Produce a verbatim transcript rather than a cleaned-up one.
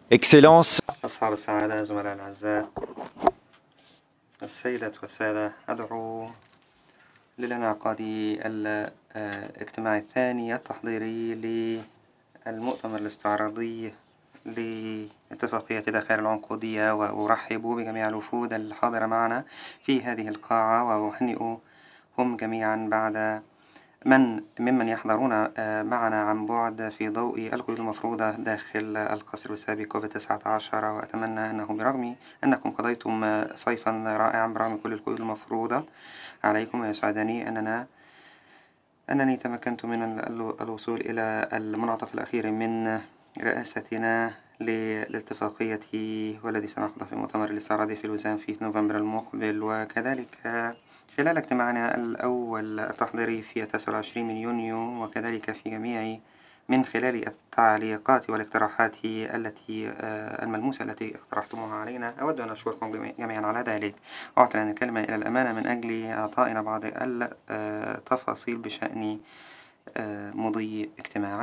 Excellence. أصحاب السعادة، زملاء الأعزاء، السيدات والسادة، أدعو للانعقاد الاجتماع الثاني التحضيري للمؤتمر الاستعراضي لاتفاقية دخار العنقودية، وأرحب بجميع الوفود الحاضرة معنا في هذه القاعة، وأهنئهم جميعا بعد من ممن يحضرون معنا عن بعد في ضوء القيود المفروضة داخل القصر بسبب كوفيد تسعة عشر. وأتمنى أنه برغم أنكم قضيتم صيفا رائعا برغم كل القيود المفروضة عليكم، ويسعدني أننا أنني تمكنت من الوصول إلى المنعطف الأخير من رئاستنا للاتفاقية، والذي سنعقده في المؤتمر الاستعراضي في لوزان في نوفمبر المقبل. وكذلك خلال اجتماعنا الأول التحضيري في التاسع والعشرين من يونيو، وكذلك في جميع من خلال التعليقات والاقتراحات التي الملموسة التي اقترحتموها علينا، أود أن أشكركم جميعا على ذلك. أعطي أن الكلمة إلى الأمانة من أجل إعطائنا بعض التفاصيل بشأن مضي اجتماعنا.